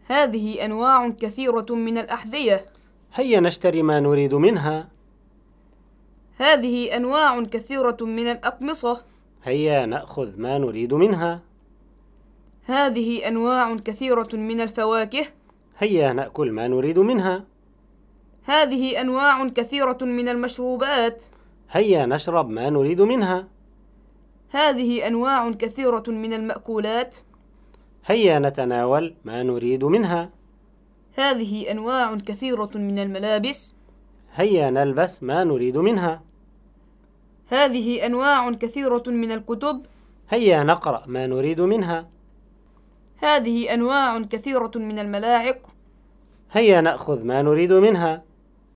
هذه أنواع كثيرة من الأحذية. هيا نشتري ما نريد منها. هذه أنواع كثيرة من الأقمصة. هيا نأخذ ما نريد منها. هذه أنواع كثيرة من الفواكه. هيا نأكل ما نريد منها. هذه أنواع كثيرة من المشروبات. هيا نشرب ما نريد منها. هذه أنواع كثيرة من المأكولات. هيا نتناول ما نريد منها. هذه أنواع كثيرة من الملابس. هيا نلبس ما نريد منها. هذه أنواع كثيرة من الكتب. هيا نقرأ ما نريد منها. هذه أنواع كثيرة من الملاعق. هيا نأخذ ما نريد منها.